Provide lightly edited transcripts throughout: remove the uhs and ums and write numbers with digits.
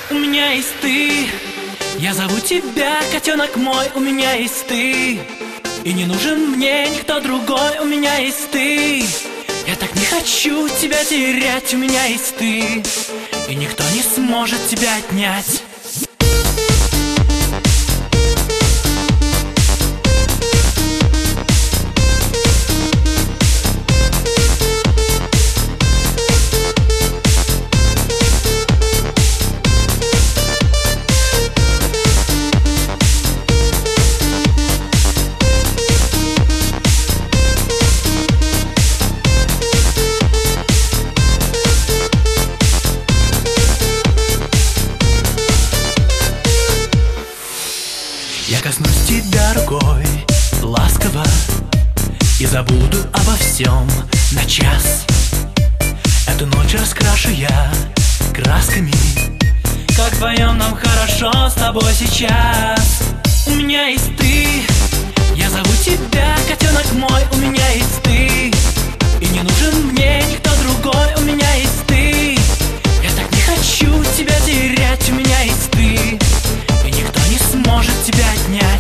У меня есть ты. Я зову тебя, котенок мой. У меня есть ты. И не нужен мне никто другой. У меня есть ты. Я так не хочу тебя терять. У меня есть ты. И никто не сможет тебя отнять. Я коснусь тебя рукой ласково и забуду обо всем на час. Эту ночь раскрашу я красками. Как вдвоем нам хорошо с тобой сейчас. У меня есть ты. Я зову тебя, котенок мой. У меня есть ты. И не нужен мне никто другой. У меня есть ты. Я так не хочу тебя терять. У меня есть ты. И никто не сможет тебя отнять.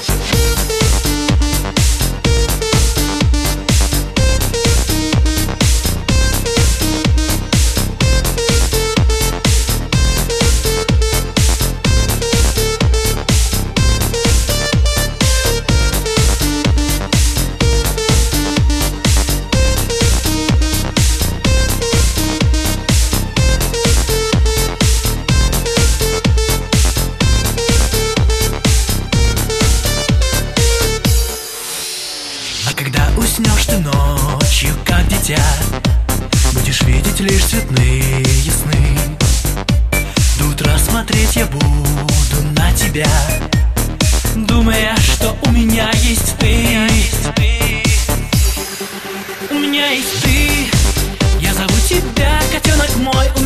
Когда уснешь ты ночью, как дитя, будешь видеть лишь цветные сны. До утра смотреть я буду на тебя, думая, что у меня есть ты. У меня есть ты. Я зову тебя, котенок мой.